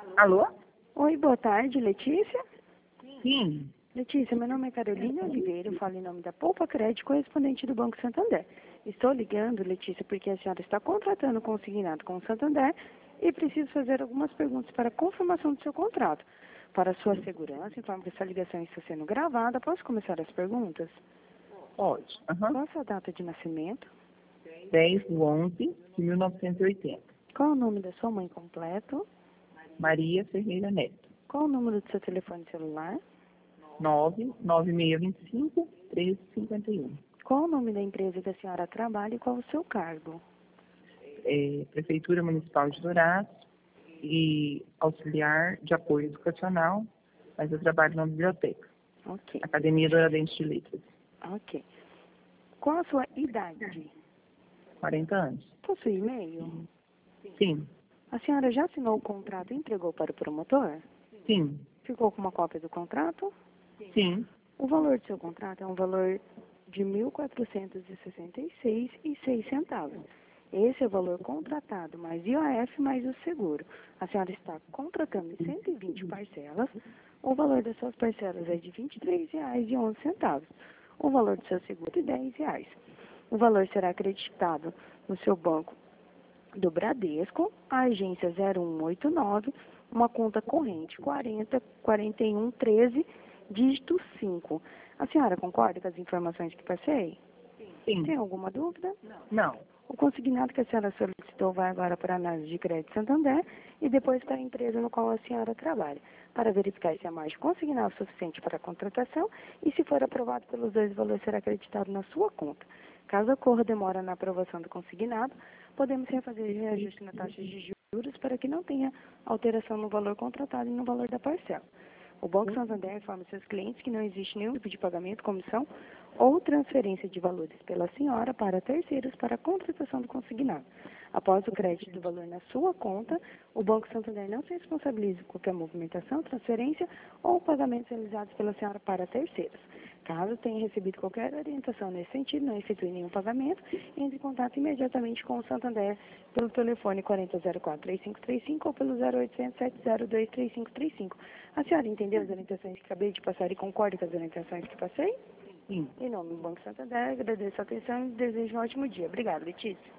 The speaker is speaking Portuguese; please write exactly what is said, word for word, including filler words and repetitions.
Alô? Oi, boa tarde, Letícia. Sim. Letícia, meu nome é Carolina Oliveira, eu falo em nome da Poupa Crédito, correspondente do Banco Santander. Estou ligando, Letícia, porque a senhora está contratando consignado com o Santander e preciso fazer algumas perguntas para confirmação do seu contrato. Para sua segurança, informo que essa ligação está sendo gravada. Posso começar as perguntas? Pode. Aham. Qual a sua data de nascimento? dez de onze de mil novecentos e oitenta. Qual o nome da sua mãe completo? Maria Ferreira Neto. Qual o número do seu telefone celular? nove nove seis dois cinco, treze cinquenta e um. Qual o nome da empresa que a senhora trabalha e qual o seu cargo? É, Prefeitura Municipal de Dourados e auxiliar de apoio educacional, mas eu trabalho na biblioteca. Ok, Academia Douradense de Letras. ok. Qual a sua idade? quarenta anos. Possui e-mail? Sim. A senhora já assinou o contrato e entregou para o promotor? Sim. Ficou com uma cópia do contrato? Sim. O valor do seu contrato é um valor de mil quatrocentos e sessenta e seis reais e seis centavos. Esse é o valor contratado, mais I O F, mais o seguro. A senhora está contratando em cento e vinte parcelas. O valor das suas parcelas é de vinte e três reais e onze centavos. O valor do seu seguro é de dez reais. O valor será acreditado no seu banco do Bradesco, a agência zero um oito nove, uma conta corrente quarenta, quarenta e um, treze, dígito cinco. A senhora concorda com as informações que passei? Sim. Tem alguma dúvida? Não. O consignado que a senhora solicitou vai agora para a análise de crédito Santander e depois para a empresa no qual a senhora trabalha, para verificar se a margem consignada é suficiente para a contratação e, se for aprovado pelos dois, o valor será acreditado na sua conta. Caso ocorra demora na aprovação do consignado, podemos refazer reajuste na taxa de juros para que não tenha alteração no valor contratado e no valor da parcela. O Banco Santander informa seus clientes que não existe nenhum tipo de pagamento, comissão ou transferência de valores pela senhora para terceiros para a contratação do consignado. Após o crédito do valor na sua conta, o Banco Santander não se responsabiliza por qualquer movimentação, transferência ou pagamentos realizados pela senhora para terceiros. Caso tenha recebido qualquer orientação nesse sentido, não efetue nenhum pagamento, entre em contato imediatamente com o Santander pelo telefone quarenta zero quatro, três cinco três cinco ou pelo zero oitocentos, sete zero dois, três cinco três cinco. A senhora entendeu as orientações que acabei de passar e concorda com as orientações que passei? Sim. Em nome do Banco Santander, agradeço a atenção e desejo um ótimo dia. Obrigada, Letícia.